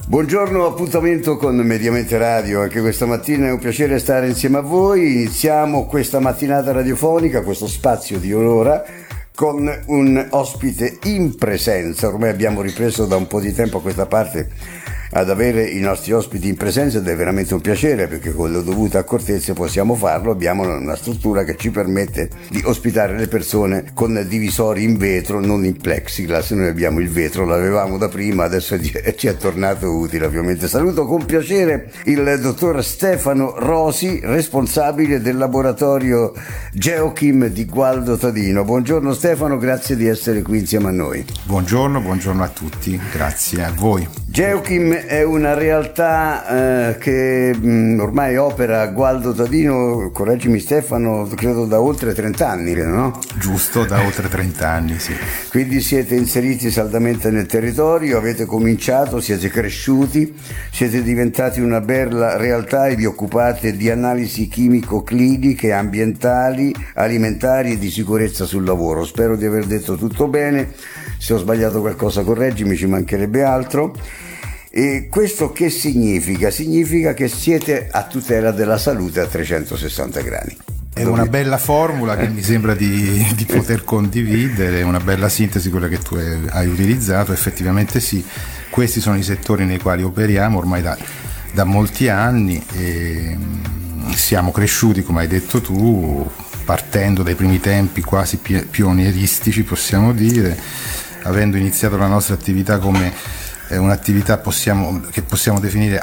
Buongiorno, appuntamento con Mediamente Radio. Anche questa mattina è un piacere stare insieme a voi. Iniziamo questa mattinata radiofonica, questo spazio di un'ora, con un ospite in presenza. Ormai abbiamo ripreso da un po' di tempo a questa parte ad avere i nostri ospiti in presenza ed è veramente un piacere, perché con le dovute accortezze possiamo farlo. Abbiamo una struttura che ci permette di ospitare le persone con divisori in vetro, non in plexiglass. Noi abbiamo il vetro, l'avevamo da prima, adesso ci è tornato utile ovviamente. Saluto con piacere il dottor Stefano Rosi, responsabile del laboratorio Geochim di Gualdo Tadino. Buongiorno Stefano, grazie di essere qui insieme a noi. Buongiorno a tutti, grazie a voi. Geochim è una realtà che ormai opera a Gualdo Tadino, correggimi Stefano, credo da oltre 30 anni, no? Giusto, da oltre 30 anni, sì. Quindi siete inseriti saldamente nel territorio, avete cominciato, siete cresciuti, siete diventati una bella realtà e vi occupate di analisi chimico-cliniche, ambientali, alimentari e di sicurezza sul lavoro. Spero di aver detto tutto bene, se ho sbagliato qualcosa correggimi, ci mancherebbe altro. E questo che significa? Significa che siete a tutela della salute a 360 gradi. È una bella formula che mi sembra di poter condividere, una bella sintesi quella che tu hai utilizzato. Effettivamente sì, questi sono i settori nei quali operiamo ormai da molti anni e siamo cresciuti, come hai detto tu, partendo dai primi tempi quasi pionieristici, possiamo dire, avendo iniziato la nostra attività come un'attività che possiamo definire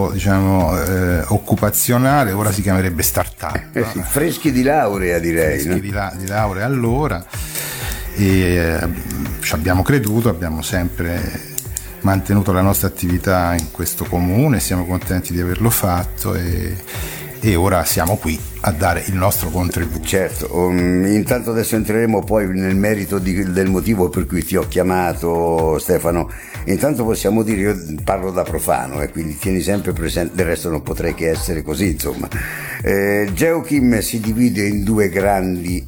occupazionale, ora si chiamerebbe startup. Sì, freschi di laurea, direi. Freschi di laurea allora, e ci abbiamo creduto, abbiamo sempre mantenuto la nostra attività in questo comune, siamo contenti di averlo fatto e ora siamo qui a dare il nostro contributo. Certo, intanto adesso entreremo poi nel merito del motivo per cui ti ho chiamato, Stefano. Intanto possiamo dire, io parlo da profano e quindi tieni sempre presente, del resto non potrei che essere così, insomma. Geochim si divide in due grandi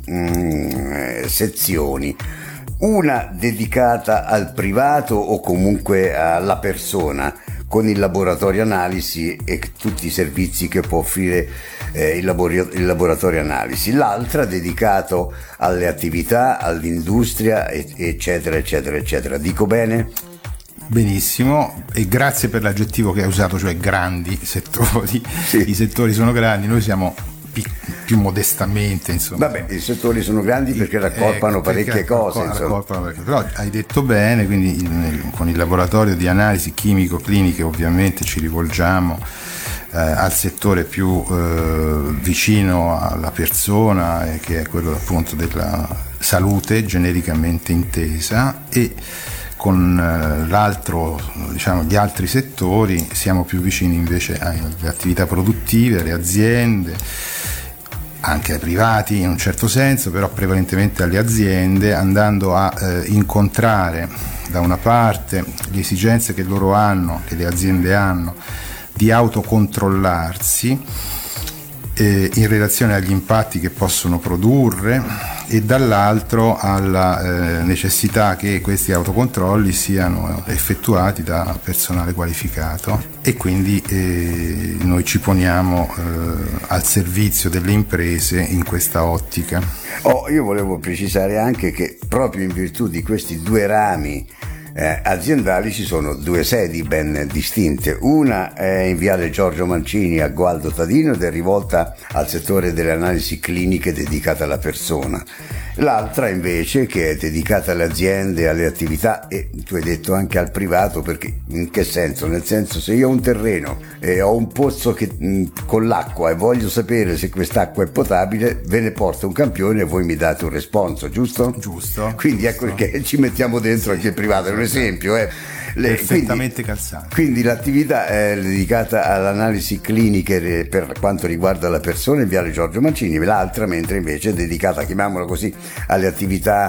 sezioni. Una dedicata al privato o comunque alla persona, con il laboratorio analisi e tutti i servizi che può offrire il laboratorio analisi. L'altra dedicato alle attività, all'industria, eccetera, eccetera, eccetera. Dico bene? Benissimo, e grazie per l'aggettivo che hai usato, cioè grandi settori. Sì. I settori sono grandi, noi siamo più modestamente, insomma. Vabbè, i settori sono grandi perché raccorpano parecchie cose, però hai detto bene, quindi con il laboratorio di analisi chimico-cliniche ovviamente ci rivolgiamo al settore più vicino alla persona, che è quello appunto della salute genericamente intesa, e con gli altri settori siamo più vicini invece alle attività produttive, alle aziende, anche ai privati in un certo senso, però prevalentemente alle aziende, andando a incontrare da una parte le esigenze che loro hanno, che le aziende hanno, di autocontrollarsi in relazione agli impatti che possono produrre, e dall'altro alla necessità che questi autocontrolli siano effettuati da personale qualificato, e quindi noi ci poniamo al servizio delle imprese in questa ottica. Io volevo precisare anche che proprio in virtù di questi due rami aziendali ci sono due sedi ben distinte. Una è in viale Giorgio Mancini a Gualdo Tadino ed è rivolta al settore delle analisi cliniche dedicate alla persona. L'altra invece, che è dedicata alle aziende, alle attività, e tu hai detto anche al privato, perché in che senso? Nel senso, se io ho un terreno e ho un pozzo con l'acqua e voglio sapere se quest'acqua è potabile, ve ne porto un campione e voi mi date un responso, giusto? Giusto. Quindi ecco che ci mettiamo dentro anche il privato, è un esempio. Perfettamente calzante. Quindi l'attività è dedicata all'analisi cliniche per quanto riguarda la persona in viale Giorgio Mancini, l'altra mentre invece è dedicata, chiamiamola così, alle attività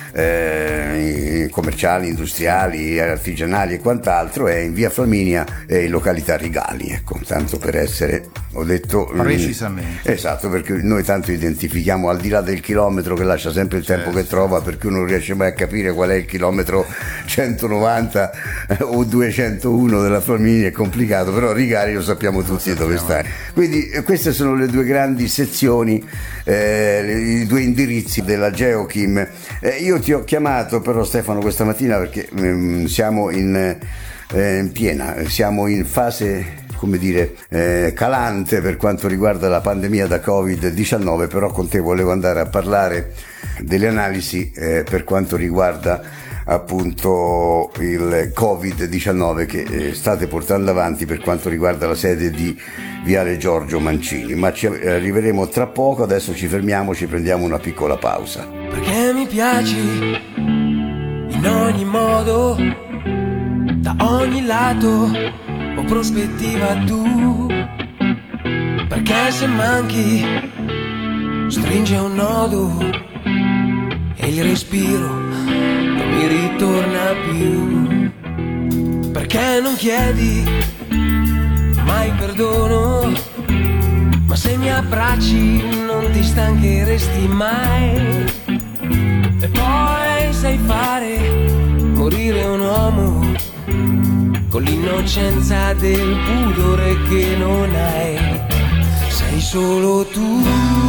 commerciali, industriali, artigianali e quant'altro, è in via Flaminia in località Rigali, ecco, tanto per essere, ho detto precisamente. Esatto, perché noi tanto identifichiamo al di là del chilometro che lascia sempre il tempo che trova, per cui non riesce mai a capire qual è il chilometro 190 o 201 della Flaminia, è complicato, però Rigali lo sappiamo tutti dove sta. Quindi queste sono le due grandi sezioni, i due indirizzi della Geochim. Io ti ho chiamato però, Stefano, questa mattina perché siamo in piena, siamo in fase, come dire, calante per quanto riguarda la pandemia da Covid-19, però con te volevo andare a parlare delle analisi per quanto riguarda appunto il Covid-19 che state portando avanti per quanto riguarda la sede di Viale Giorgio Mancini, ma ci arriveremo tra poco. Adesso ci fermiamo, ci prendiamo una piccola pausa. Perché mi piaci in ogni modo, da ogni lato o prospettiva tu, perché se manchi stringe un nodo e il respiro non mi ritorna più, perché non chiedi mai perdono, ma se mi abbracci non ti stancheresti mai, e poi sai fare morire un uomo con l'innocenza del pudore che non hai. Sei solo tu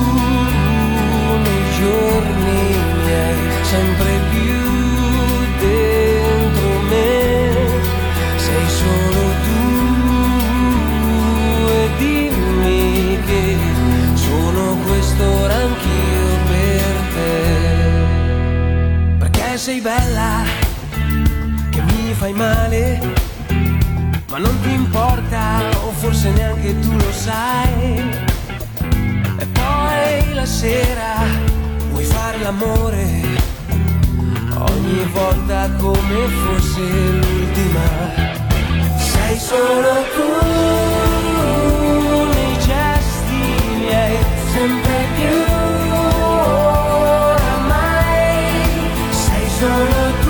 nei giorni miei, sempre più dentro me. Sei solo tu e dimmi che sono quest'ora anch'io per te. Perché sei bella, che mi fai male, ma non ti importa, o forse neanche tu lo sai. E poi la sera vuoi fare l'amore, ogni volta come fosse l'ultima. Sei solo tu nei gesti miei, sempre più oramai. Sei solo tu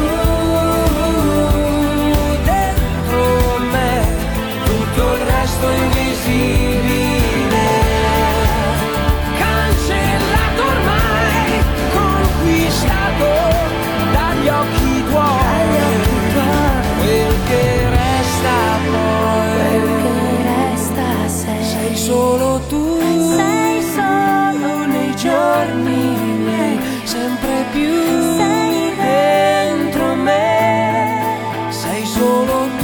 invisibile, cancellato ormai, conquistato dagli occhi tuoi, quel che resta poi, sei solo tu, sei solo nei giorni miei, sempre più dentro me, sei solo tu.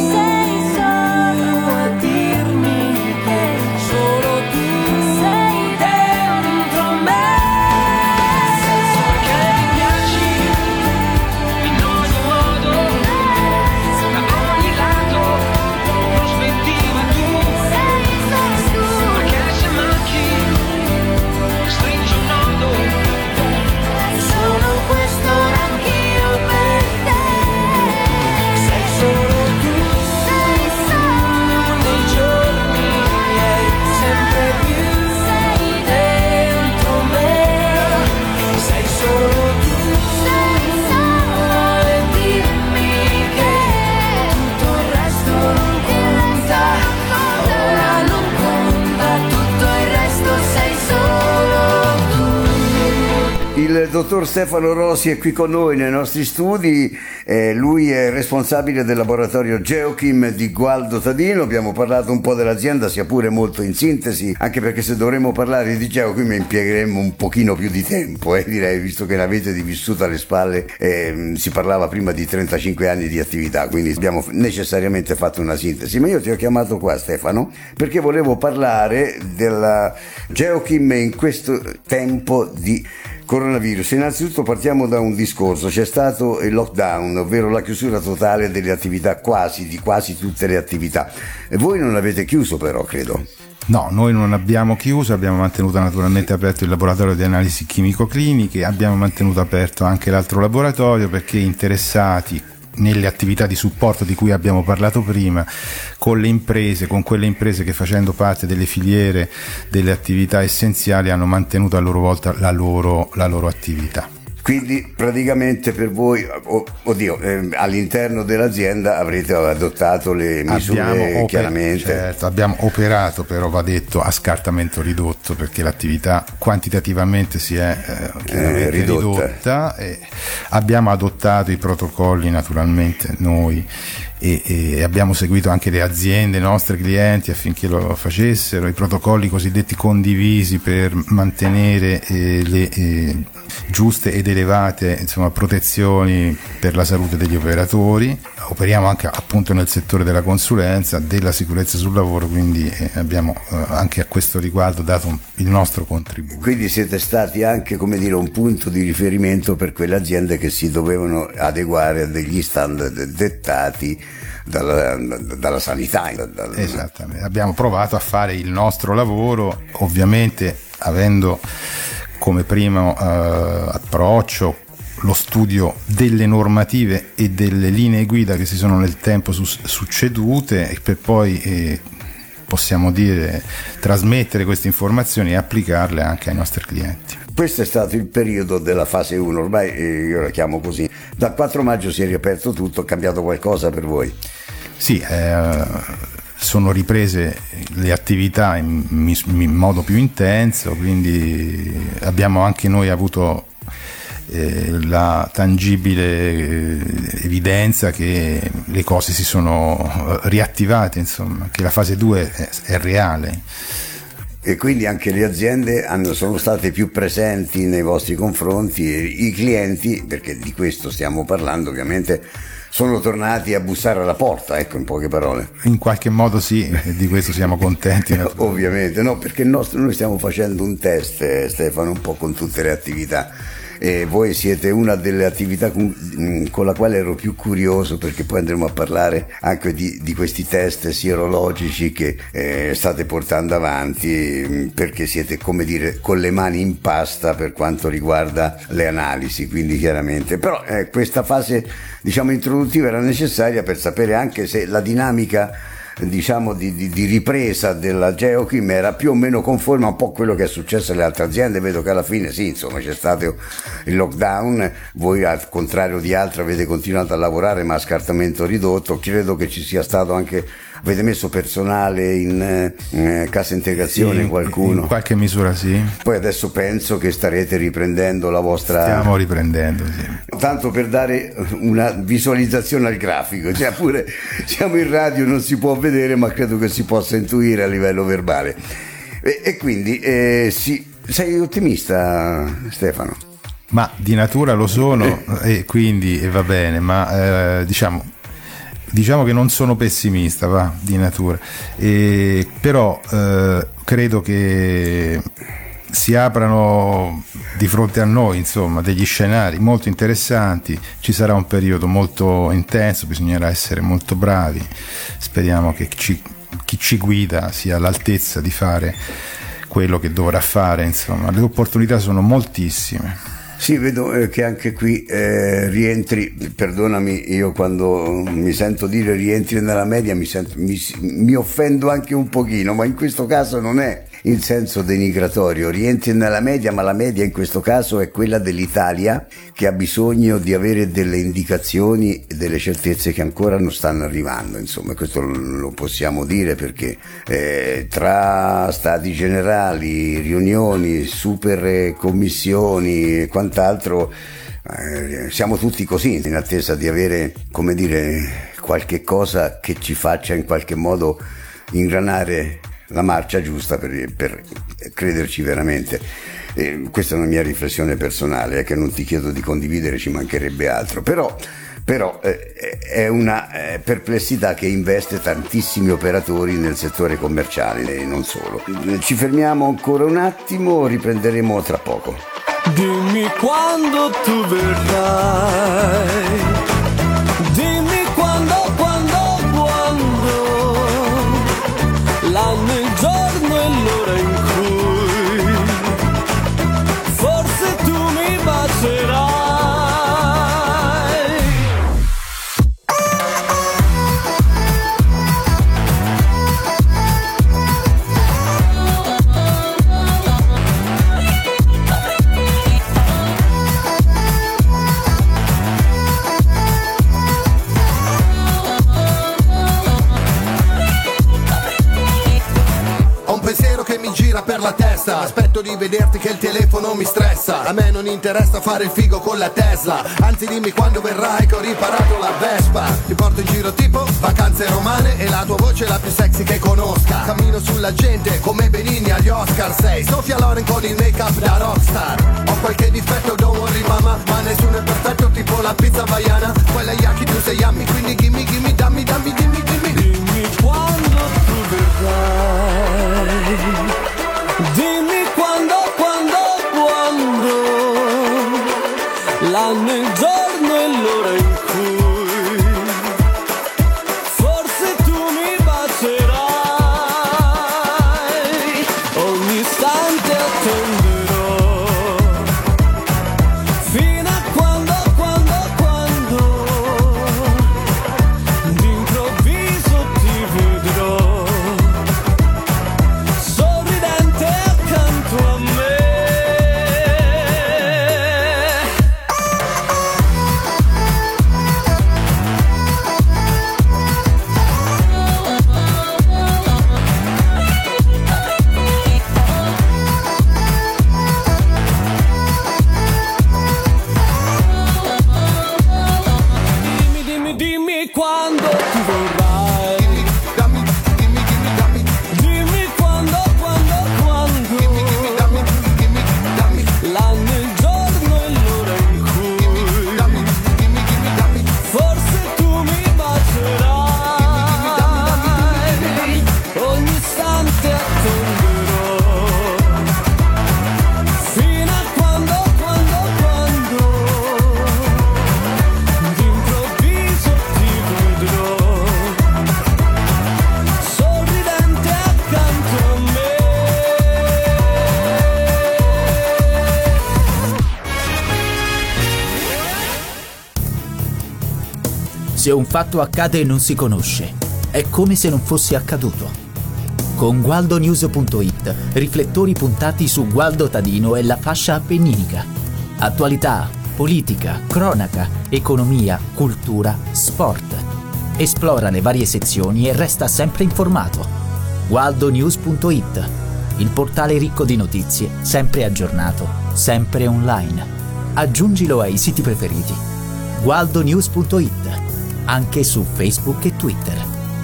Il dottor Stefano Rosi è qui con noi nei nostri studi, lui è responsabile del laboratorio Geochim di Gualdo Tadino. Abbiamo parlato un po' dell'azienda, sia pure molto in sintesi, anche perché se dovremmo parlare di Geochim impiegheremmo un pochino più di tempo, direi, visto che l'avete vissuta alle spalle. Si parlava prima di 35 anni di attività, quindi abbiamo necessariamente fatto una sintesi. Ma io ti ho chiamato qua, Stefano, perché volevo parlare della Geochim in questo tempo di coronavirus. Innanzitutto partiamo da un discorso: c'è stato il lockdown, ovvero la chiusura totale delle attività, di quasi tutte le attività. E voi non avete chiuso però, credo. No, noi non abbiamo chiuso, abbiamo mantenuto naturalmente aperto il laboratorio di analisi chimico-cliniche, abbiamo mantenuto aperto anche l'altro laboratorio perché interessati nelle attività di supporto di cui abbiamo parlato prima, con quelle imprese che facendo parte delle filiere delle attività essenziali hanno mantenuto a loro volta la loro attività. Quindi praticamente per voi, all'interno dell'azienda avrete adottato le misure chiaramente. Certo, abbiamo operato, però va detto a scartamento ridotto, perché l'attività quantitativamente si è ridotta. E abbiamo adottato i protocolli naturalmente noi e abbiamo seguito anche le aziende, i nostri clienti, affinché lo facessero, i protocolli cosiddetti condivisi per mantenere le giuste ed elevate protezioni per la salute degli operatori. Operiamo anche appunto nel settore della consulenza, della sicurezza sul lavoro, quindi abbiamo anche a questo riguardo dato il nostro contributo. Quindi siete stati anche, come dire, un punto di riferimento per quelle aziende che si dovevano adeguare a degli standard dettati dalla sanità. Esattamente, abbiamo provato a fare il nostro lavoro, ovviamente avendo come primo approccio lo studio delle normative e delle linee guida che si sono nel tempo succedute, e per poi possiamo dire trasmettere queste informazioni e applicarle anche ai nostri clienti. Questo è stato il periodo della fase 1, ormai io la chiamo così. Dal 4 maggio si è riaperto tutto, è cambiato qualcosa per voi? Sì, sono riprese le attività in modo più intenso, quindi abbiamo anche noi avuto la tangibile evidenza che le cose si sono riattivate, insomma, che la fase 2 è reale. E quindi anche le aziende sono state più presenti nei vostri confronti, e i clienti, perché di questo stiamo parlando ovviamente, sono tornati a bussare alla porta, ecco, in poche parole. In qualche modo sì, di questo siamo contenti. Ovviamente, no, perché noi stiamo facendo un test, Stefano, un po' con tutte le attività. E voi siete una delle attività con la quale ero più curioso, perché poi andremo a parlare anche di questi test sierologici che state portando avanti, perché siete, come dire, con le mani in pasta per quanto riguarda le analisi, quindi chiaramente. Però questa fase, diciamo, introduttiva era necessaria per sapere anche se la dinamica, diciamo, di ripresa della Geochem era più o meno conforme a un po' quello che è successo alle altre aziende. Vedo che alla fine sì, insomma, c'è stato il lockdown, voi al contrario di altre avete continuato a lavorare ma a scartamento ridotto. Credo che ci sia stato anche, avete messo personale in cassa integrazione, sì, qualcuno? In qualche misura sì. Poi adesso penso che starete riprendendo la vostra... Stiamo riprendendo, sì. Tanto per dare una visualizzazione al grafico, cioè pure siamo in radio, non si può vedere, ma credo che si possa intuire a livello verbale. E quindi sei ottimista, Stefano? Ma di natura lo sono, e quindi va bene, ma diciamo che non sono pessimista, di natura, però credo che si aprano di fronte a noi, insomma, degli scenari molto interessanti. Ci sarà un periodo molto intenso, bisognerà essere molto bravi. Speriamo che chi ci guida sia all'altezza di fare quello che dovrà fare, insomma. Le opportunità sono moltissime. Sì, vedo che anche qui rientri, perdonami, io quando mi sento dire rientri nella media mi offendo anche un pochino, ma in questo caso non è in senso denigratorio, rientri nella media, ma la media in questo caso è quella dell'Italia, che ha bisogno di avere delle indicazioni e delle certezze che ancora non stanno arrivando, insomma. Questo lo possiamo dire perché tra stati generali, riunioni, super commissioni e quant'altro, siamo tutti così in attesa di avere, come dire, qualche cosa che ci faccia in qualche modo ingranare la marcia giusta per crederci veramente. Questa è una mia riflessione personale, che non ti chiedo di condividere, ci mancherebbe altro, però è una perplessità che investe tantissimi operatori nel settore commerciale e non solo. Ci fermiamo ancora un attimo, riprenderemo tra poco. Dimmi quando tu verrai, dimmi quando, l'anno, il giorno e l'ora in cui forse tu mi bacerai. gira per la testa. Aspetto di vederti che il telefono mi stressa. A me non interessa fare il figo con la Tesla. Anzi dimmi quando verrai che ho riparato la Vespa. Ti porto in giro tipo vacanze romane e la tua voce è la più sexy che conosca. Cammino sulla gente come Benigni agli Oscar. Sei Sofia Loren con il make up da rockstar. Ho qualche difetto, don't worry mama, ma nessuno è perfetto tipo la pizza hawaiana. Quella yaki tu sei yummy, quindi dimmi, dammi, dimmi. Dimmi quando tu verrai. Dimmi quando. L'anno, il giorno e l'ora in cui forse tu mi bacerai. Ogni istante attenderò fino a quando d'improvviso ti vedrò sorridente accanto a me. Dimmi quando tu vorrai. Dimmi quando. Dimmi. L'anno, il giorno e l'ora in cui forse tu mi bacerai. Ogni istante attenderò fino a quando d'improvviso ti vedrò sorridente accanto a me. Se un fatto accade e non si conosce, è come se non fosse accaduto. Con gualdonews.it, riflettori puntati su Gualdo Tadino e la fascia appenninica. Attualità, politica, cronaca, economia, cultura, sport. Esplora le varie sezioni e resta sempre informato. gualdonews.it, il portale ricco di notizie, sempre aggiornato, sempre online. Aggiungilo ai siti preferiti. gualdonews.it, anche su Facebook e Twitter.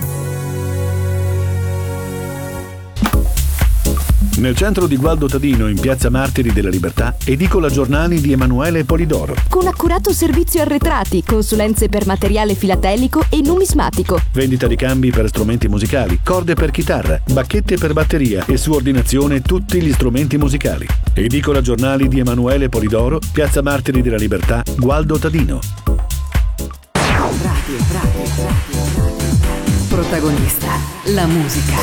Nel centro di Gualdo Tadino, in piazza Martiri della Libertà, edicola giornali di Emanuele Polidoro. Con accurato servizio arretrati, consulenze per materiale filatelico e numismatico. Vendita di cambi per strumenti musicali, corde per chitarra, bacchette per batteria e su ordinazione tutti gli strumenti musicali. Edicola giornali di Emanuele Polidoro, piazza Martiri della Libertà, Gualdo Tadino. Radio. Protagonista, la musica.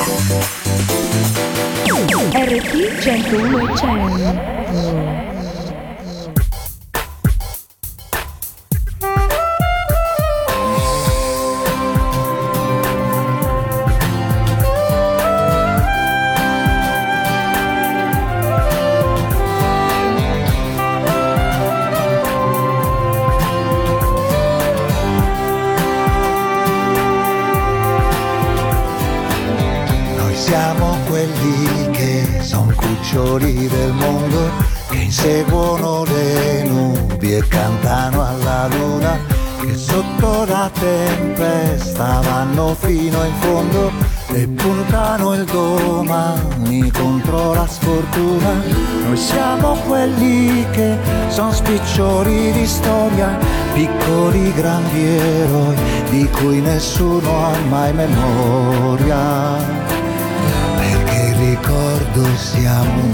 RT 101 e 100. Siamo quelli che son cuccioli del mondo, che inseguono le nubi e cantano alla luna, che sotto la tempesta vanno fino in fondo e puntano il domani contro la sfortuna. Noi siamo quelli che son spiccioli di storia, piccoli grandi eroi di cui nessuno ha mai memoria. Ricordo siamo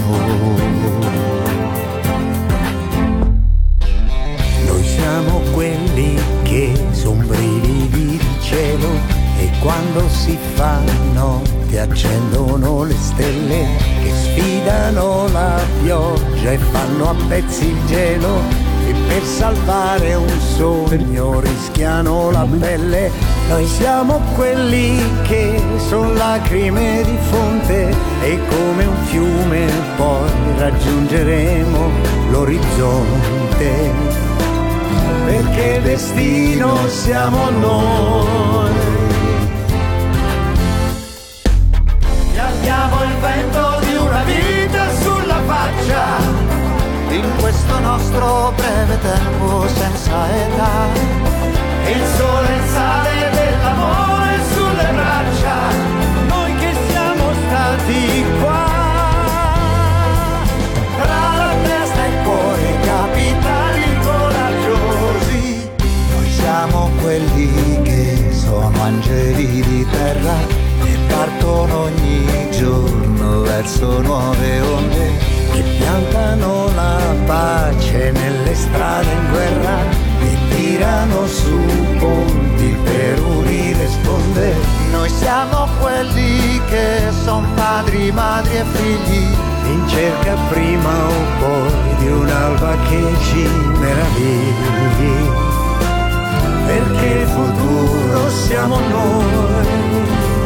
noi siamo quelli che son brividi di cielo e quando si fa notte accendono le stelle che sfidano la pioggia e fanno a pezzi il gelo e per salvare un sogno rischiano la pelle. Noi siamo quelli che son lacrime di fonte e come un fiume poi raggiungeremo l'orizzonte, perché destino siamo noi. Piantiamo il vento di una vita nostro breve tempo senza età. Il sole e il sale dell'amore sulle braccia, noi che siamo stati qua. Tra la testa e il cuore, capitani coraggiosi. Noi siamo quelli che sono angeli di terra e partono ogni giorno verso nuove onde che piantano la pace nelle strade in guerra e tirano su ponti per unire sponde. Noi siamo quelli che son padri, madri e figli in cerca prima o poi di un'alba che ci meravigli, perché il futuro siamo noi.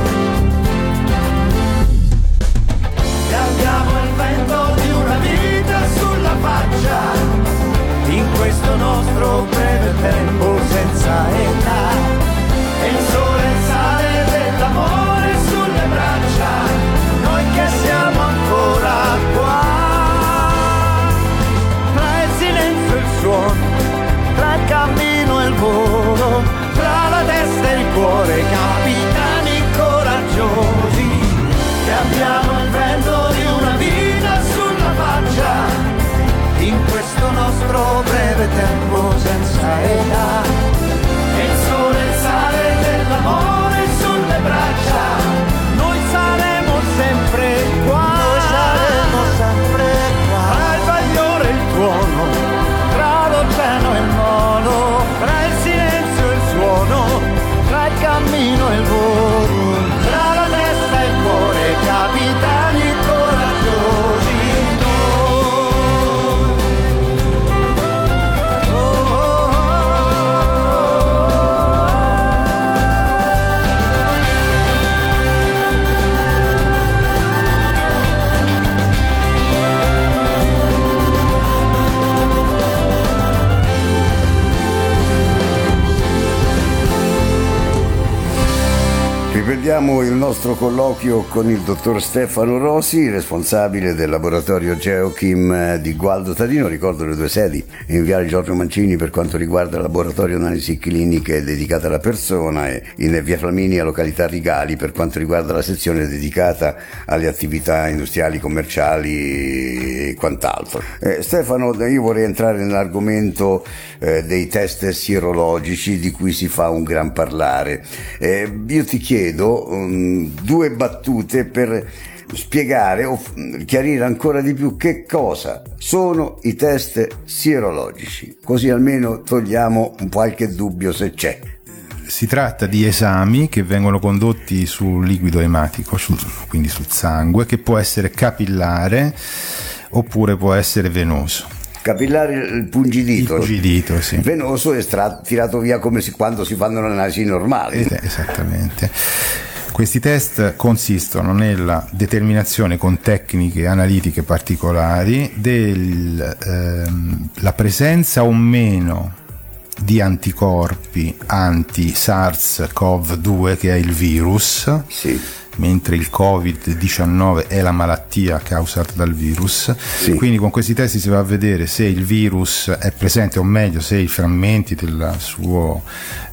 E abbiamo il vento di una vita sulla faccia, in questo nostro breve tempo senza età. E il sole e il sale dell'amore sulle braccia, noi che siamo ancora qua. Tra il silenzio e il suono, tra il cammino e il volo, tra la testa e il cuore, capitani coraggiosi, che abbiamo il vento di una vita sulla faccia, in questo nostro breve tempo senza età. E il sole e il sale dell'amore sulle braccia, noi saremo sempre qua. Noi saremo sempre qua. Tra il bagliore e il tuono, tra l'oceano e il mono, tra il silenzio e il suono, tra il cammino e il volo, tra la testa e il cuore, capitani coraggiosi. Riprendiamo il nostro colloquio con il dottor Stefano Rosi, responsabile del laboratorio Geochem di Gualdo Tadino. Ricordo le due sedi, in Viale Giorgio Mancini per quanto riguarda il laboratorio analisi cliniche dedicata alla persona e in Via Flaminia, località Rigali, per quanto riguarda la sezione dedicata alle attività industriali, commerciali e quant'altro. Stefano, io vorrei entrare nell'argomento dei test sierologici di cui si fa un gran parlare. Io ti chiedo due battute per spiegare o chiarire ancora di più che cosa sono i test sierologici, così almeno togliamo qualche dubbio se c'è. Si tratta di esami che vengono condotti sul liquido ematico, quindi sul sangue, che può essere capillare oppure può essere venoso. Capillare il pungidito. Il pungidito, sì. Venoso è tirato via come quando si fanno le analisi normali. Esattamente. Questi test consistono nella determinazione con tecniche analitiche particolari della presenza o meno di anticorpi anti-SARS-CoV-2, che è il virus, sì, mentre il Covid-19 è la malattia causata dal virus. Sì. Quindi con questi test si va a vedere se il virus è presente, o meglio se i frammenti del suo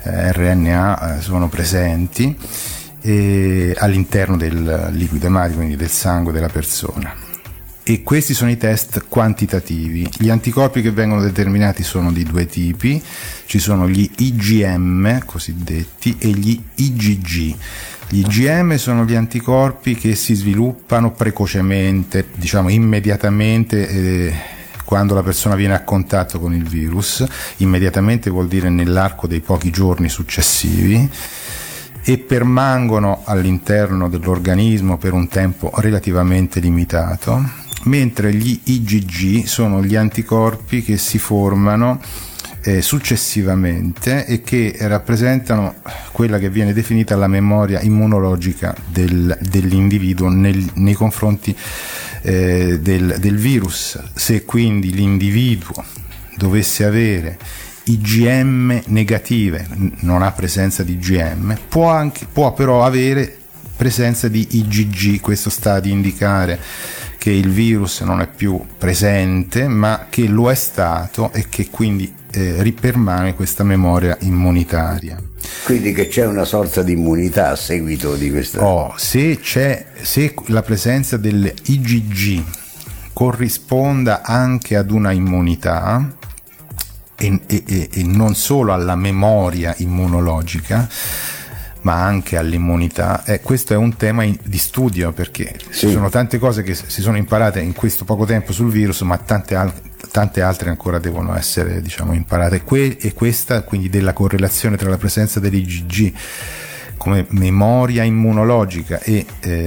RNA sono presenti all'interno del liquido ematico, quindi del sangue della persona. E questi sono i test quantitativi. Gli anticorpi che vengono determinati sono di due tipi: ci sono gli IgM cosiddetti e gli IgG. Gli IgM sono gli anticorpi che si sviluppano precocemente, diciamo immediatamente, quando la persona viene a contatto con il virus. Immediatamente vuol dire nell'arco dei pochi giorni successivi, e permangono all'interno dell'organismo per un tempo relativamente limitato, mentre gli IgG sono gli anticorpi che si formano successivamente e che rappresentano quella che viene definita la memoria immunologica dell'individuo nei confronti del virus. Se quindi l'individuo dovesse avere IgM negative, non ha presenza di IgM, può però avere presenza di IgG. Questo sta ad indicare che il virus non è più presente, ma che lo è stato e che quindi ripermane questa memoria immunitaria. Quindi che c'è una sorta di immunità a seguito di questa... Se la presenza delle IgG corrisponda anche ad una immunità e non solo alla memoria immunologica, ma anche all'immunità, questo è un tema di studio, perché ci sono tante cose che si sono imparate in questo poco tempo sul virus, ma tante altre ancora devono essere, diciamo, imparate, e questa quindi della correlazione tra la presenza dell'IgG come memoria immunologica e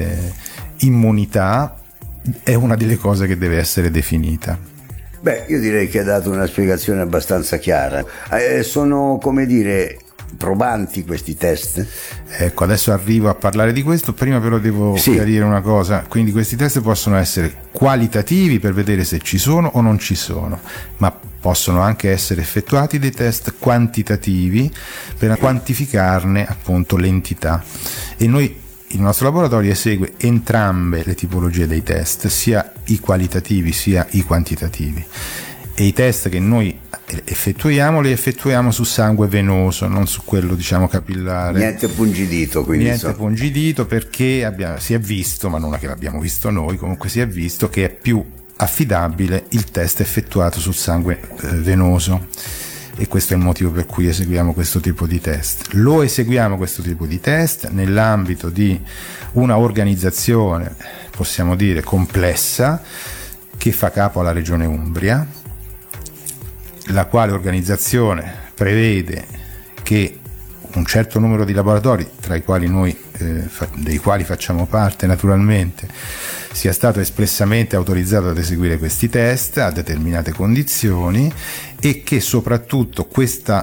immunità è una delle cose che deve essere definita. Beh, io direi che ha dato una spiegazione abbastanza chiara. Sono, come dire, probanti questi test? Ecco, adesso arrivo a parlare di questo, prima però devo chiarire una cosa. Quindi questi test possono essere qualitativi per vedere se ci sono o non ci sono, ma possono anche essere effettuati dei test quantitativi per quantificarne appunto l'entità, e noi, il nostro laboratorio esegue entrambe le tipologie dei test, sia i qualitativi sia i quantitativi, e i test che noi effettuiamo li effettuiamo su sangue venoso, non su quello, diciamo, capillare. Niente pungidito, quindi. Niente pungidito, perché si è visto, ma non è che l'abbiamo visto noi, comunque si è visto che è più affidabile il test effettuato sul sangue venoso, e questo è il motivo per cui eseguiamo questo tipo di test. Lo eseguiamo questo tipo di test nell'ambito di una organizzazione, possiamo dire, complessa, che fa capo alla Regione Umbria, la quale organizzazione prevede che un certo numero di laboratori, tra i quali noi dei quali facciamo parte naturalmente, sia stato espressamente autorizzato ad eseguire questi test a determinate condizioni, e che soprattutto questi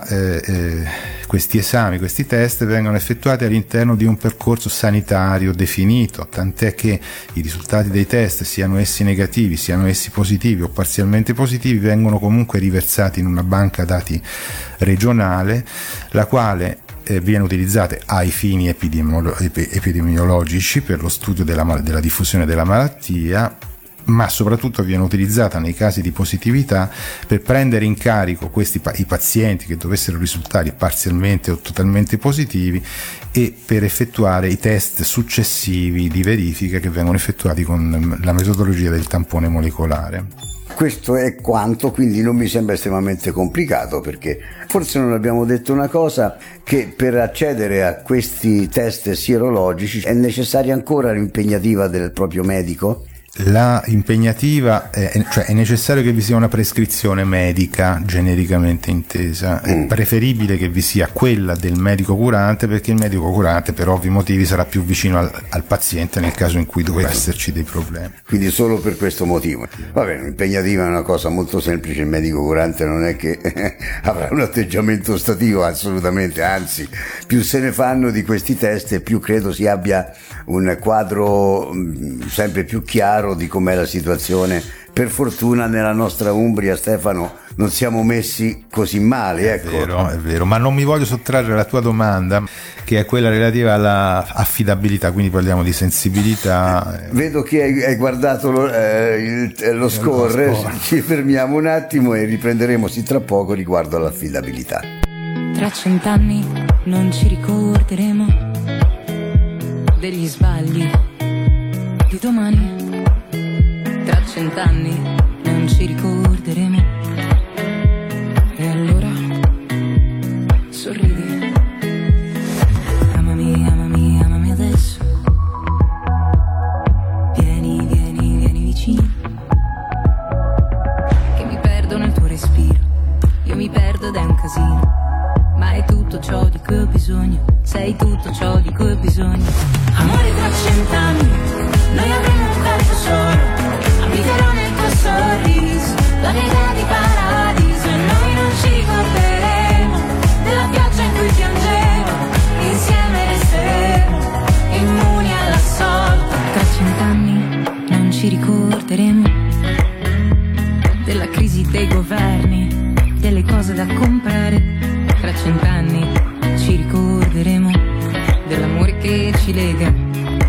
esami, questi test vengono effettuati all'interno di un percorso sanitario definito, tant'è che i risultati dei test, siano essi negativi, siano essi positivi o parzialmente positivi, vengono comunque riversati in una banca dati regionale, la quale viene utilizzata ai fini epidemiologici per lo studio della diffusione della malattia, ma soprattutto viene utilizzata nei casi di positività per prendere in carico i pazienti che dovessero risultare parzialmente o totalmente positivi, e per effettuare i test successivi di verifica che vengono effettuati con la metodologia del tampone molecolare. Questo è quanto, quindi non mi sembra estremamente complicato, perché forse non abbiamo detto una cosa, che per accedere a questi test sierologici è necessaria ancora l'impegnativa del proprio medico? La impegnativa cioè è necessario che vi sia una prescrizione medica genericamente intesa, è preferibile che vi sia quella del medico curante, perché il medico curante per ovvi motivi sarà più vicino al paziente nel caso in cui dovesse esserci dei problemi. Quindi solo per questo motivo. Va bene, l'impegnativa è una cosa molto semplice, il medico curante non è che avrà un atteggiamento ostativo, assolutamente, anzi, più se ne fanno di questi test e più credo si abbia un quadro sempre più chiaro di com'è la situazione. Per fortuna nella nostra Umbria, Stefano, non siamo messi così male, ecco. È vero, ma non mi voglio sottrarre alla tua domanda, che è quella relativa alla affidabilità, quindi parliamo di sensibilità. Vedo che hai guardato lo score, ci fermiamo un attimo e riprenderemo tra poco riguardo all'affidabilità. Tra 100 anni non ci ricorderemo degli sbagli di domani. Tra 100 anni non ci ricorderemo, e allora sorridi. Amami, amami, amami adesso. Vieni, vieni, vieni vicino, che mi perdo nel tuo respiro. Io mi perdo ed è un casino, ma è tutto ciò di cui ho bisogno. Sei tutto ciò di cui ho bisogno. Amore, tra 100 anni noi avremo un corpo solo, abiterò nel tuo sorriso la mia idea di paradiso, e noi non ci ricorderemo della pioggia in cui piangevo, insieme resteremo immuni alla sorte. Tra 100 anni non ci ricorderemo della crisi dei governi, delle cose da comprare. Tra 100 anni ci ricorderemo dell'amore che ci lega,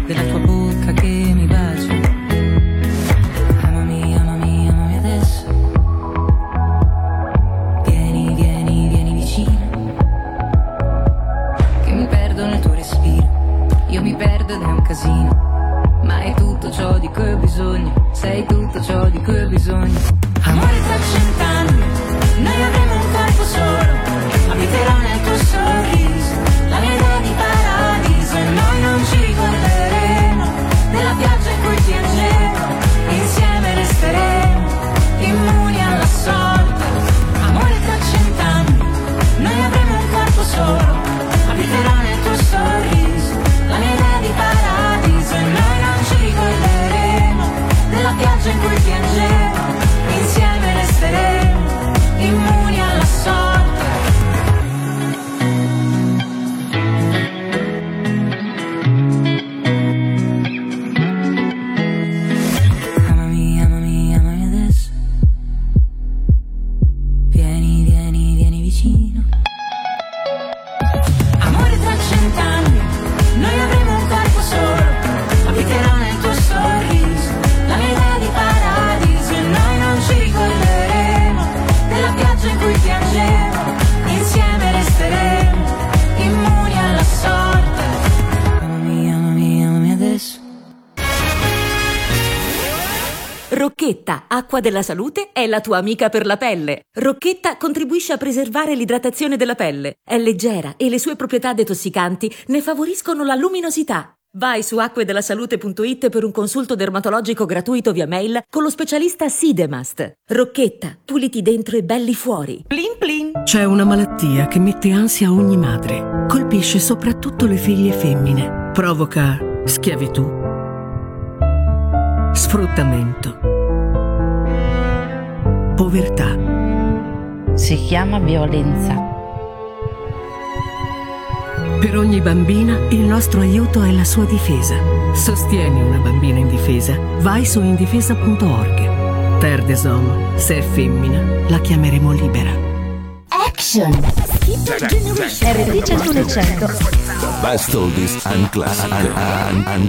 ma è tutto ciò di cui ho bisogno, sei tutto ciò di cui ho bisogno. Amore tra 100 anni, noi avremo un corpo solo, abiterò nel tuo sorriso, la mia idea di paradiso, e noi non ci ricorderemo della piaggia in cui piangevo, insieme resteremo immuni alla sorte. Amore tra 100 anni, noi avremo un corpo solo, abiterò nel tuo sorriso, la mia idea di paradiso, e noi non ci ricorderemo della piaggia in cui piangevo, insieme resteremo immuni alla sorte. Amami, amami, amami adesso. Vieni, vieni, vieni vicino. Amore tra 100 anni, noi avremo un corpo solo, abiterò nel tuo sorriso, la mia idea di paradiso, e noi non ci ricorderemo della piaggia in cui piangevo, insieme resteremo immuni alla sorte. Amami, amami, amami adesso. Rocchetta, acqua della salute, è la tua amica per la pelle. Rocchetta contribuisce a preservare l'idratazione della pelle. È leggera e le sue proprietà detossicanti ne favoriscono la luminosità. Vai su acquedelasalute.it per un consulto dermatologico gratuito via mail con lo specialista Sidemast. Rocchetta, puliti dentro e belli fuori. Plin plin. C'è una malattia che mette ansia a ogni madre. Colpisce soprattutto le figlie femmine. Provoca schiavitù, sfruttamento, povertà. Si chiama violenza. Per ogni bambina il nostro aiuto è la sua difesa. Sostieni una bambina indifesa. Vai su indifesa.org. Terre des Hommes, se è femmina, la chiameremo libera. Action! RT 101. Best oldies and classic.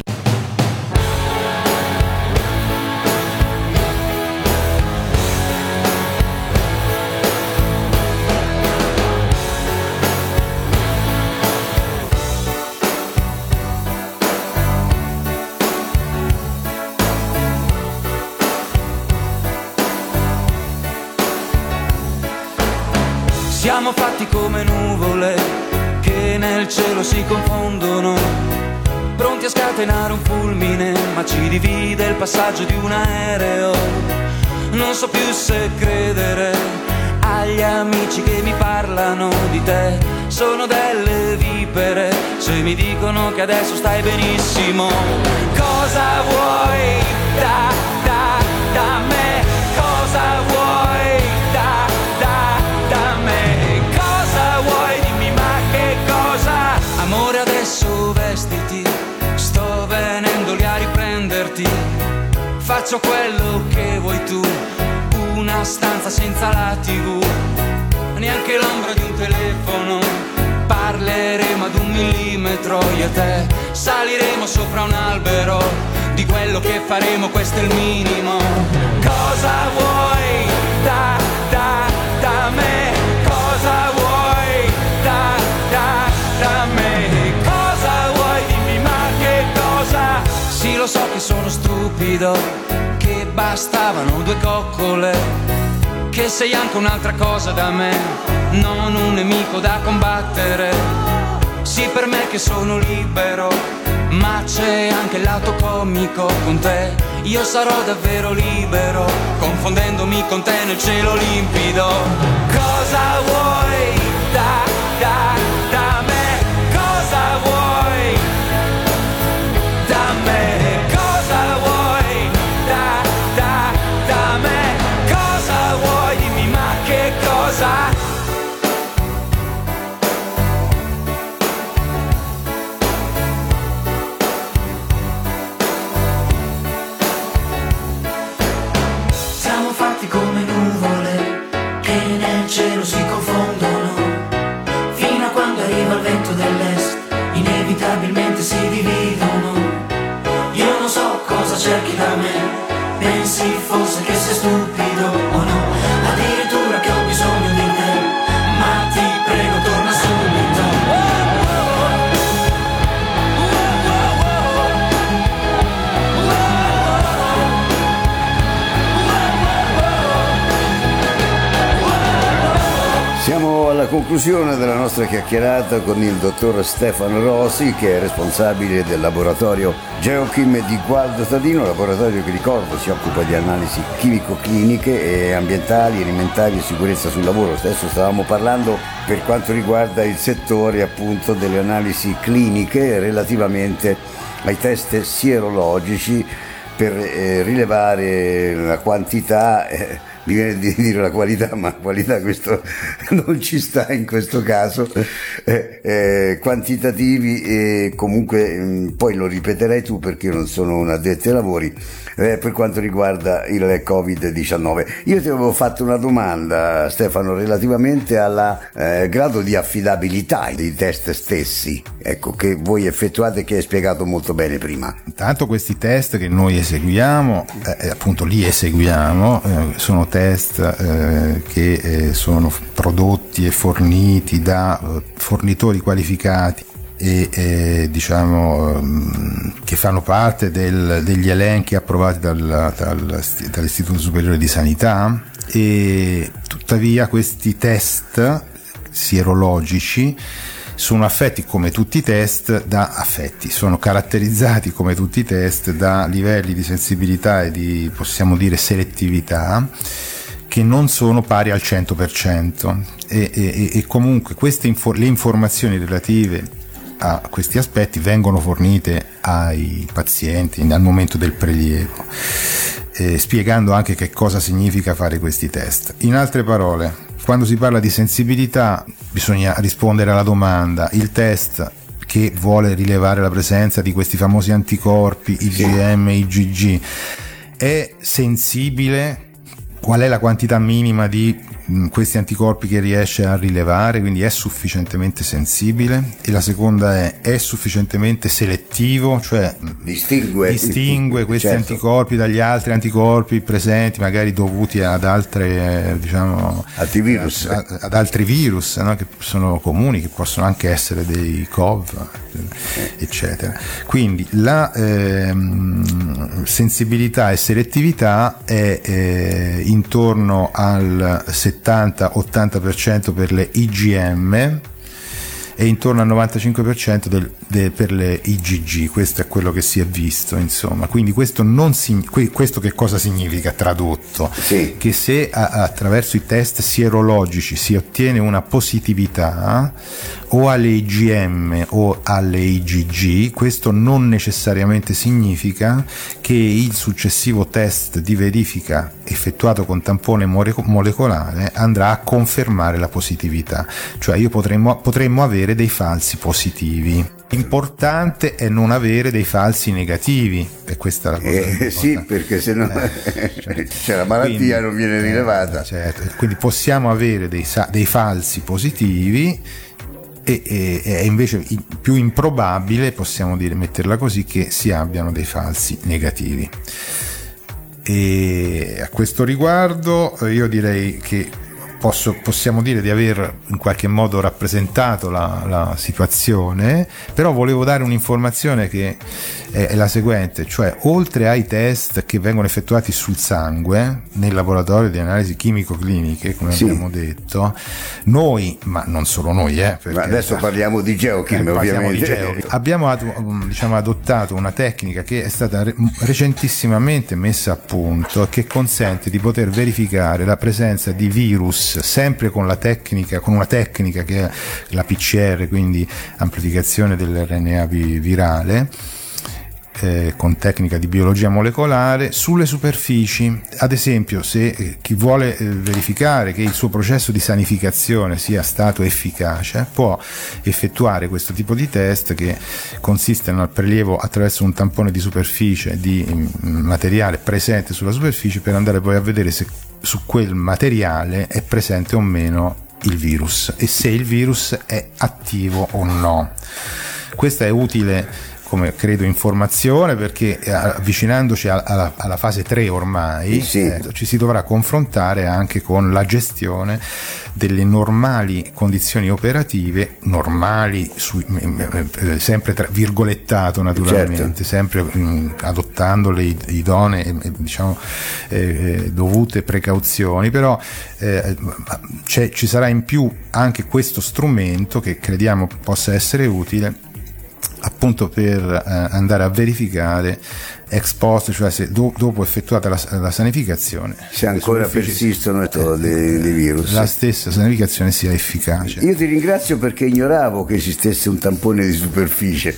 Siamo fatti come nuvole che nel cielo si confondono, pronti a scatenare un fulmine, ma ci divide il passaggio di un aereo. Non so più se credere agli amici che mi parlano di te. Sono delle vipere se mi dicono che adesso stai benissimo. Cosa vuoi da me? Cosa vuoi da me? Cosa vuoi? Dimmi, ma che cosa? Amore, adesso vestiti, sto venendo lì a riprenderti. Faccio quello che vuoi tu, una stanza senza la TV, neanche l'ombra di un telefono. Parleremo ad 1 millimetro io e te, saliremo sopra un albero, di quello che faremo questo è il minimo. Cosa vuoi da me? Cosa vuoi da me? Cosa vuoi? Dimmi, ma che cosa? Sì, lo so che sono stupido, che bastavano 2 coccole, che sei anche un'altra cosa da me, non un nemico da combattere. Sì, per me che sono libero, ma c'è anche il lato comico con te. Io sarò davvero libero, confondendomi con te nel cielo limpido. Cosa vuoi da me? Cosa vuoi da me? Cosa vuoi da me? Cosa vuoi? Dimmi, ma che cosa? Siamo fatti come nuvole che nel cielo si confondono, fino a quando arriva il vento dell'est, inevitabilmente si dividono. Io non so cosa cerchi da me, pensi forse che sei stupido o no, addirittura che ho bisogno di te, ma ti prego torna subito. conclusione della nostra chiacchierata con il dottor Stefano Rossi, che è responsabile del laboratorio Geochim di Gualdo Tadino, laboratorio che, ricordo, si occupa di analisi chimico-cliniche e ambientali, alimentari e sicurezza sul lavoro. Adesso stavamo parlando per quanto riguarda il settore appunto delle analisi cliniche relativamente ai test sierologici per rilevare la quantità, mi viene di dire la qualità, ma qualità questo non ci sta in questo caso, quantitativi, e comunque poi lo ripeterai tu perché io non sono un addetto ai lavori, per quanto riguarda il Covid-19. Io ti avevo fatto una domanda, Stefano, relativamente al grado di affidabilità dei test stessi, ecco, che voi effettuate, che hai spiegato molto bene prima. Intanto questi test che noi eseguiamo, appunto li eseguiamo, sono test che sono prodotti e forniti da fornitori qualificati e diciamo che fanno parte degli elenchi approvati dall'Istituto Superiore di Sanità, e tuttavia questi test sierologici sono affetti, come tutti i test, sono caratterizzati come tutti i test da livelli di sensibilità e di, possiamo dire, selettività che non sono pari al 100%, e comunque le informazioni relative a questi aspetti vengono fornite ai pazienti al momento del prelievo, spiegando anche che cosa significa fare questi test. In altre parole, quando si parla di sensibilità bisogna rispondere alla domanda: il test che vuole rilevare la presenza di questi famosi anticorpi IgM e IgG è sensibile? Qual è la quantità minima di questi anticorpi che riesce a rilevare? Quindi è sufficientemente sensibile? E la seconda è sufficientemente selettivo, cioè distingue questi anticorpi dagli altri anticorpi presenti, magari dovuti ad altre antivirus, ad altri virus, no? Che sono comuni, che possono anche essere dei COV, eccetera. Quindi la sensibilità e selettività è intorno al 70-80% per le IgM e intorno al 95% per le IgG. Questo è quello che si è visto, insomma. Quindi questo che cosa significa tradotto? Sì. Che se attraverso i test sierologici si ottiene una positività o alle IgM o alle IgG, questo non necessariamente significa che il successivo test di verifica effettuato con tampone molecolare andrà a confermare la positività, cioè potremmo avere dei falsi positivi. L'importante è non avere dei falsi negativi, e questa è la cosa sì, perché se no la malattia non viene rilevata. Certo. Quindi possiamo avere dei falsi positivi, e invece più improbabile, possiamo dire, metterla così, che si abbiano dei falsi negativi. E a questo riguardo io direi che possiamo dire di aver in qualche modo rappresentato la situazione, però volevo dare un'informazione che è la seguente, cioè oltre ai test che vengono effettuati sul sangue nel laboratorio di analisi chimico-cliniche, come abbiamo detto, noi, ma non solo noi, ma adesso parliamo di Geochim, ovviamente. Abbiamo adottato una tecnica che è stata recentissimamente messa a punto, che consente di poter verificare la presenza di virus sempre con una tecnica che è la PCR, quindi amplificazione dell'RNA virale, con tecnica di biologia molecolare, sulle superfici. Ad esempio, se chi vuole verificare che il suo processo di sanificazione sia stato efficace, può effettuare questo tipo di test, che consiste nel prelievo attraverso un tampone di superficie di materiale presente sulla superficie, per andare poi a vedere se su quel materiale è presente o meno il virus e se il virus è attivo o no. Questo è utile come credo informazione, perché avvicinandoci alla fase 3 ormai ci si dovrà confrontare anche con la gestione delle normali condizioni operative, normali sempre tra virgolettato naturalmente, sempre adottando le idonee diciamo dovute precauzioni, però ci sarà in più anche questo strumento che crediamo possa essere utile appunto per andare a verificare ex post, cioè se dopo effettuata la sanificazione, se ancora persistono dei virus, la stessa sanificazione sia efficace. Io ti ringrazio perché ignoravo che esistesse un tampone di superficie.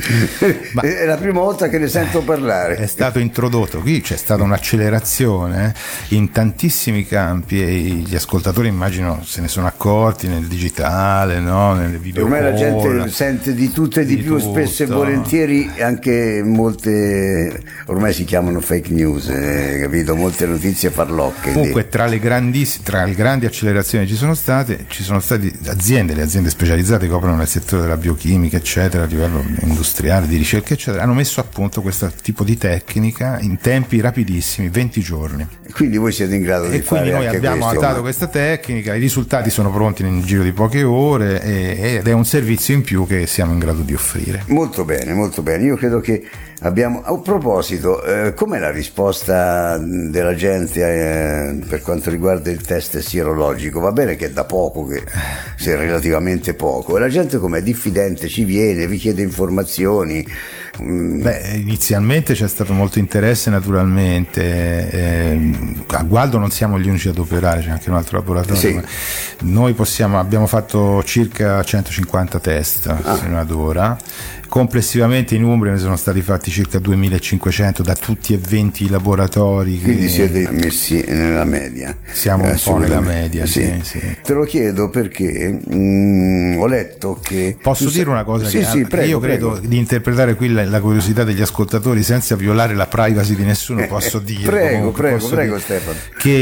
È la prima volta che ne sento parlare. È stato introdotto qui, c'è stata un'accelerazione in tantissimi campi e gli ascoltatori immagino se ne sono accorti, nel digitale, no? Nelle video ormai la gente sente di tutto e di più, spesso e volentieri anche molte ormai si chiamano fake news, capito? Molte notizie farlocche. Comunque tra le grandi accelerazioni ci sono state aziende, le aziende specializzate che operano nel settore della biochimica eccetera, a livello industriale, di ricerca eccetera, hanno messo a punto questo tipo di tecnica in tempi rapidissimi, 20 giorni. Quindi voi siete in grado di fare quindi noi abbiamo adattato questa tecnica, i risultati sono pronti nel giro di poche ore ed è un servizio in più che siamo in grado di offrire. Molto bene, molto bene. Io credo che abbiamo, a proposito, com'è la risposta della gente per quanto riguarda il test sierologico? Va bene che è da poco, che se relativamente poco, e la gente com'è? Diffidente, ci viene, vi chiede informazioni? Inizialmente c'è stato molto interesse naturalmente, a Gualdo non siamo gli unici ad operare, c'è anche un altro laboratorio, sì. Noi abbiamo fatto circa 150 test fino ad ora. Complessivamente in Umbria ne sono stati fatti circa 2500 da tutti e 20 i laboratori. Quindi siete messi nella media. Siamo un po' nella media, sì. Te lo chiedo perché ho letto che... Posso dire una cosa? Prego, io credo di interpretare qui la curiosità degli ascoltatori senza violare la privacy di nessuno, posso dire. Prego Stefano.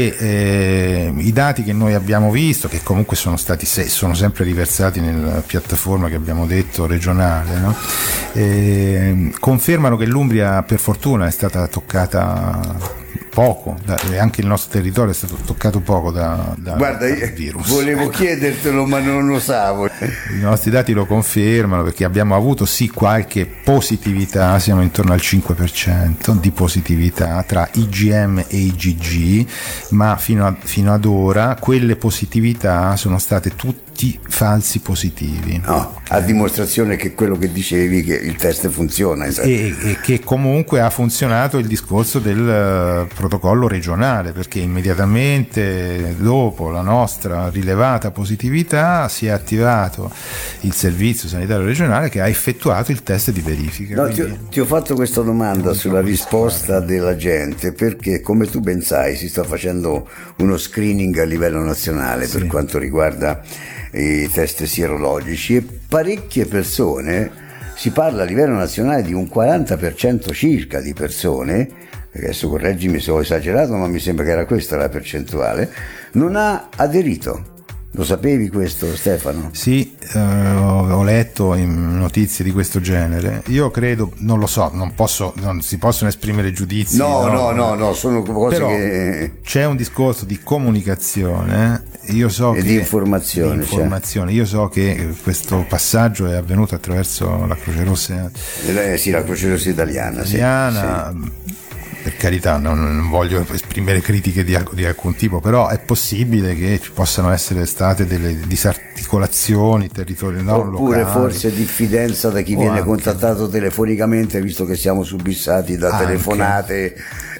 Che i dati che noi abbiamo visto, che comunque sono sempre riversati nella piattaforma che abbiamo detto regionale, no? Confermano che l'Umbria per fortuna è stata toccata poco, e anche il nostro territorio è stato toccato poco dal virus. Volevo chiedertelo ma non lo osavo. I nostri dati lo confermano, perché abbiamo avuto qualche positività, siamo intorno al 5% di positività tra IgM e IgG, ma fino ad ora quelle positività sono state tutti falsi positivi. A dimostrazione che quello che dicevi, che il test funziona. E che comunque ha funzionato il discorso del protocollo regionale, perché immediatamente dopo la nostra rilevata positività si è attivato il servizio sanitario regionale che ha effettuato il test di verifica. Ti ho fatto questa domanda sulla risposta della gente perché, come tu ben sai, si sta facendo uno screening a livello nazionale per quanto riguarda i test sierologici, e parecchie persone, si parla a livello nazionale di un 40% circa di persone, adesso correggimi se ho esagerato, ma mi sembra che era questa la percentuale, non ha aderito. Lo sapevi questo, Stefano? Sì, ho letto in notizie di questo genere. Io credo, non lo so, non si possono esprimere giudizi. No, sono cose però che... C'è un discorso di comunicazione, io so di informazione. Io so che questo passaggio è avvenuto attraverso la Croce Rossa. La Croce Rossa italiana. Sì. Per carità, non voglio esprimere critiche di alcun tipo, però è possibile che ci possano essere state delle disarticolazioni territoriali, oppure locali. Forse diffidenza da chi viene contattato telefonicamente, visto che siamo subissati da telefonate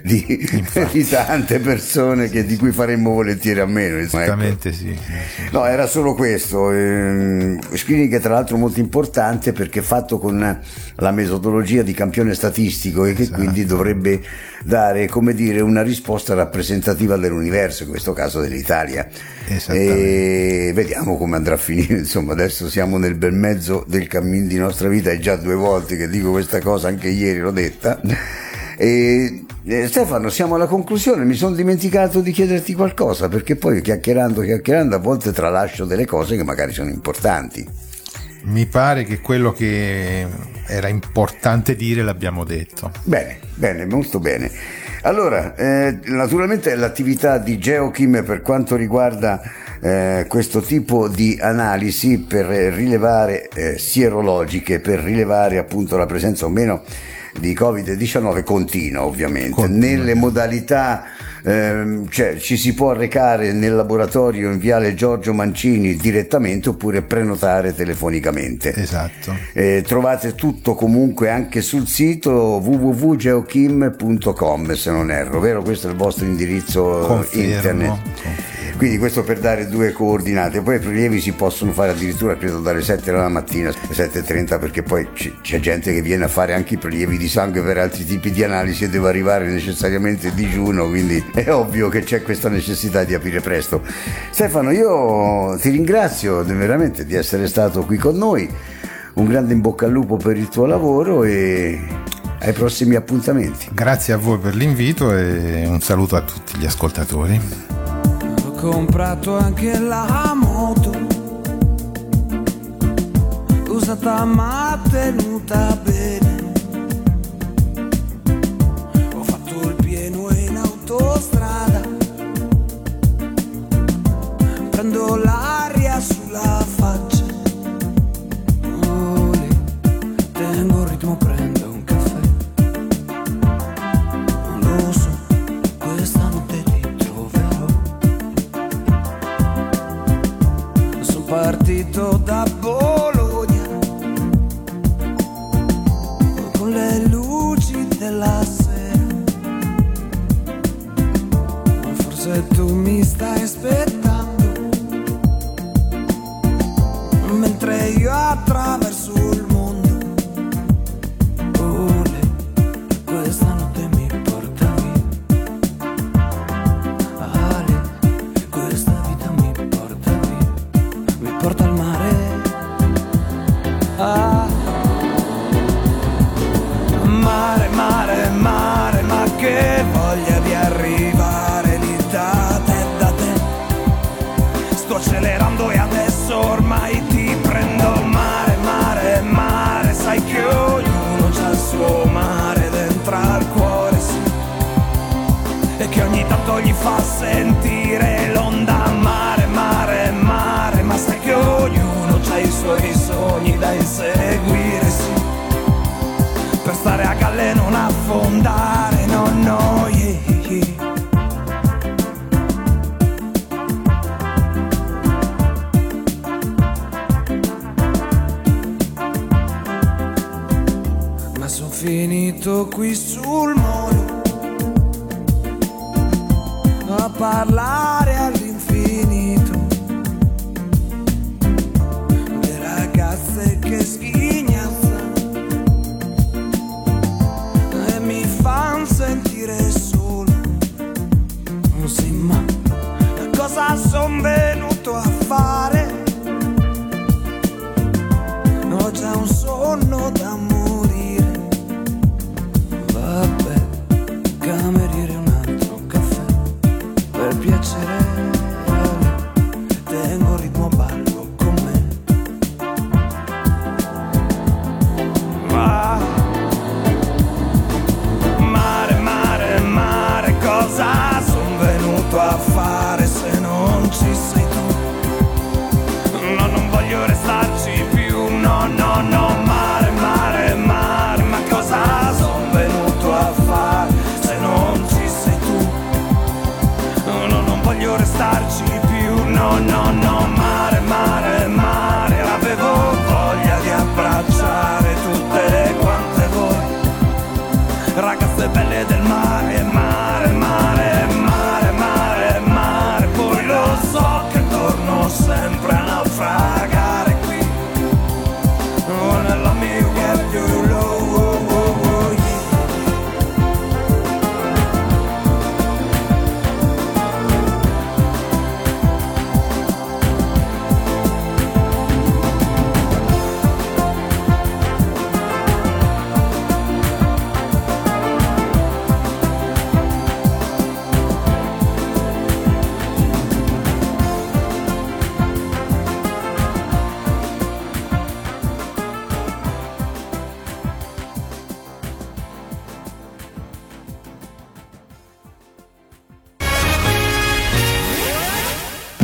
di tante persone di cui faremmo volentieri a meno. Esattamente, ecco. Sì. No, era solo questo. Screening tra l'altro molto importante perché fatto con la metodologia di campione statistico e che quindi dovrebbe dare, come dire, una risposta rappresentativa dell'universo, in questo caso dell'Italia. E vediamo come andrà a finire. Insomma, adesso siamo nel bel mezzo del cammino di nostra vita, è già 2 volte che dico questa cosa, anche ieri l'ho detta. E Stefano, siamo alla conclusione. Mi sono dimenticato di chiederti qualcosa, perché poi chiacchierando a volte tralascio delle cose che magari sono importanti. Mi pare che quello che era importante dire, l'abbiamo detto. Bene, molto bene. Allora, naturalmente l'attività di Geochim per quanto riguarda questo tipo di analisi per rilevare sierologiche, per rilevare appunto la presenza o meno di Covid-19 continua ovviamente. Nelle modalità cioè ci si può recare nel laboratorio in viale Giorgio Mancini direttamente oppure prenotare telefonicamente. Esatto. Trovate tutto comunque anche sul sito www.geochim.com, se non erro, vero? Questo è il vostro indirizzo internet. Quindi questo per dare due coordinate. Poi i prelievi si possono fare addirittura credo dalle 7 della mattina alle 7:30, perché poi c'è gente che viene a fare anche i prelievi di sangue per altri tipi di analisi e deve arrivare necessariamente a digiuno, quindi è ovvio che c'è questa necessità di aprire presto. Stefano, io ti ringrazio veramente di essere stato qui con noi, un grande in bocca al lupo per il tuo lavoro e ai prossimi appuntamenti. Grazie a voi per l'invito e un saluto a tutti gli ascoltatori. Ho comprato anche la moto, usata ma tenuta bene. Ho fatto il pieno in autostrada, prendo l'aria sulla faccia. Oh, lì, tengo il ritmo, prendo un caffè. Non lo so, questa notte ti troverò. Sono partito da Bologna con le luci della sera, ma forse tu mi stai aspettando, mentre io attraverso il mondo. Oh, questa notte mi porta via. Ale, questa vita mi porta via, mi porta al mare. Ah. Mare, mare, mare, ma che voglia di arrivare lì da te. Sto accelerando e adesso ormai ti prendo. Mare, mare, mare, sai che ognuno c'ha il suo mare dentro al cuore, sì, e che ogni tanto gli fa sentire l'onda. Mare, mare, mare, ma sai che ognuno c'ha i suoi sogni da inseguire, sì, per stare a galla e non affondare, no, no, yeah, yeah. Ma son finito qui sul molo a parlare all'infinito, le ragazze che sghignazzano e mi fan sentire solo. Non sì, ma cosa son venuto a fare? Ho già un sonno da morire. Vabbè, cameriere, un altro caffè per piacere. Tengo il ritmo, ballo con me. Mare, mare, mare, cosa son venuto a fare se non ci sei tu? No, non voglio restarci più, no, no, no. Mare, mare, mare, ma cosa son venuto a fare se non ci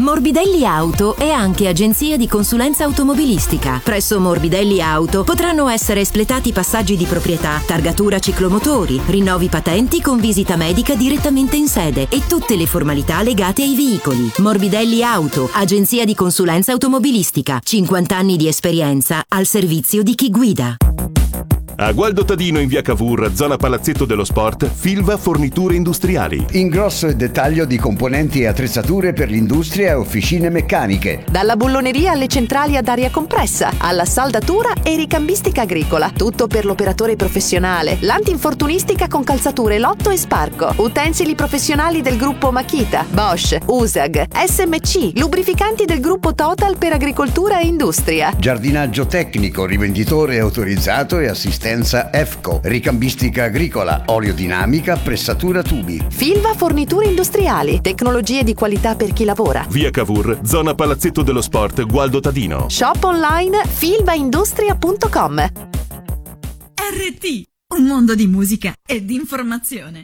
Morbidelli Auto è anche agenzia di consulenza automobilistica. Presso Morbidelli Auto potranno essere espletati passaggi di proprietà, targatura ciclomotori, rinnovi patenti con visita medica direttamente in sede e tutte le formalità legate ai veicoli. Morbidelli Auto, agenzia di consulenza automobilistica. 50 anni di esperienza al servizio di chi guida. A Gualdo Tadino in via Cavour, zona Palazzetto dello Sport, Filva Forniture Industriali. Ingrosso e dettaglio di componenti e attrezzature per l'industria e officine meccaniche. Dalla bulloneria alle centrali ad aria compressa, alla saldatura e ricambistica agricola. Tutto per l'operatore professionale. L'antinfortunistica con calzature Lotto e Sparco. Utensili professionali del gruppo Makita, Bosch, USAG, SMC. Lubrificanti del gruppo Total per agricoltura e industria. Giardinaggio tecnico, rivenditore autorizzato e assistenza EFCO, ricambistica agricola, oleodinamica, pressatura tubi. Filva Forniture Industriali, tecnologie di qualità per chi lavora. Via Cavour, zona Palazzetto dello Sport, Gualdo Tadino. Shop online filvaindustria.com. RT, un mondo di musica e di informazione.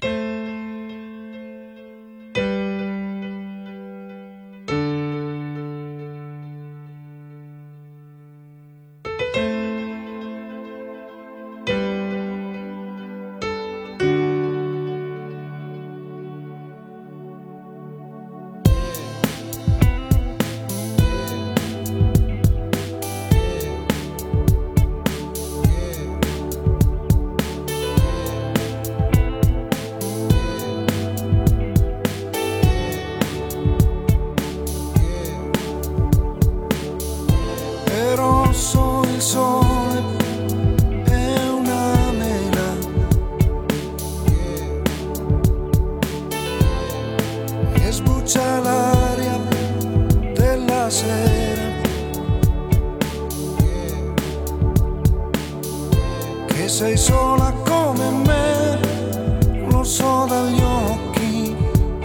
Sei sola come me, lo so dagli occhi,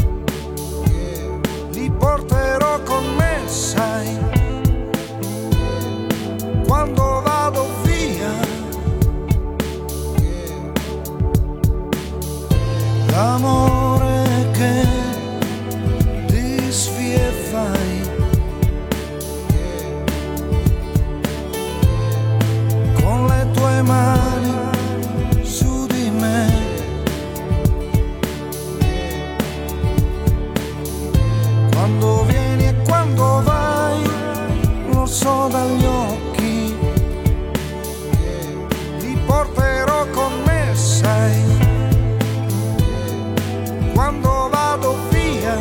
li porterò con me, sai, quando vado via, l'amore che disfie fai, con le tue mani su di me, quando vieni e quando vai, lo so dagli occhi, li porterò con me, sai, quando vado via,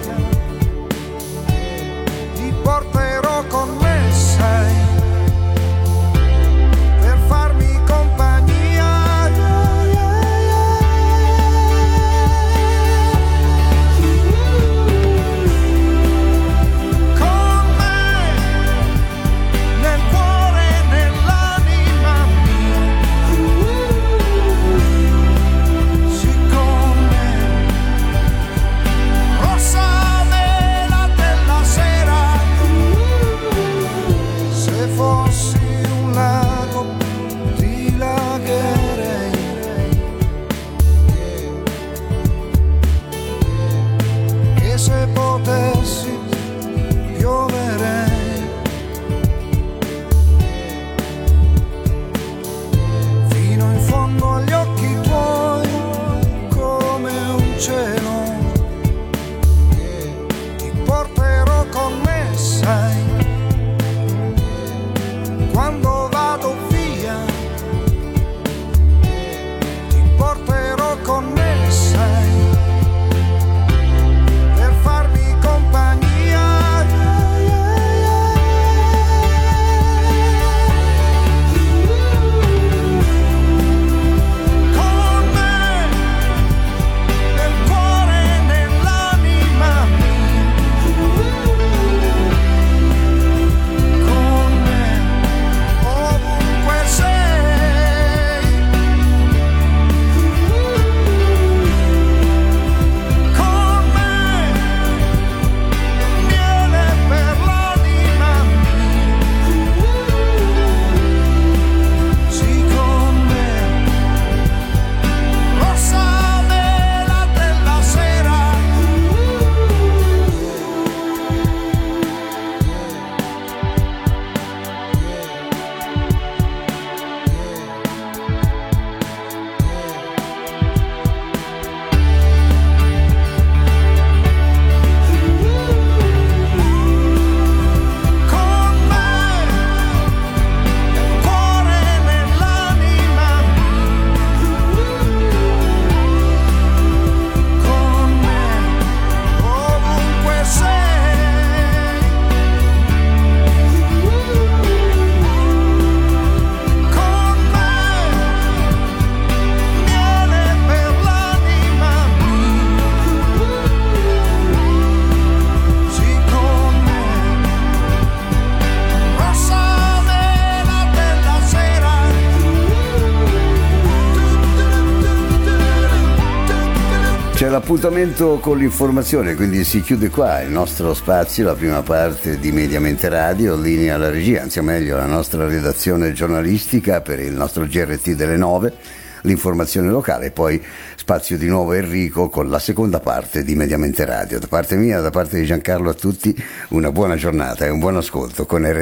li porterò con me, sai, per farmi compagnia. Con me, nel cuore e nell'anima mia, siccome rossa vela della sera, se fossi un lago ti lagherei, e se potessi pioverei, fino in fondo agli occhi tuoi, come un cielo, ti porterò con me, sai, quando vado via, ti porterò con me, sai, per farmi compagnia. Con me, nel cuore C'è l'appuntamento con l'informazione, quindi si chiude qua il nostro spazio, la prima parte di Mediamente Radio, linea alla regia, anzi meglio la nostra redazione giornalistica per il nostro GRT delle 9, l'informazione locale, e poi spazio di nuovo Enrico con la seconda parte di Mediamente Radio. Da parte mia, da parte di Giancarlo, a tutti una buona giornata e un buon ascolto con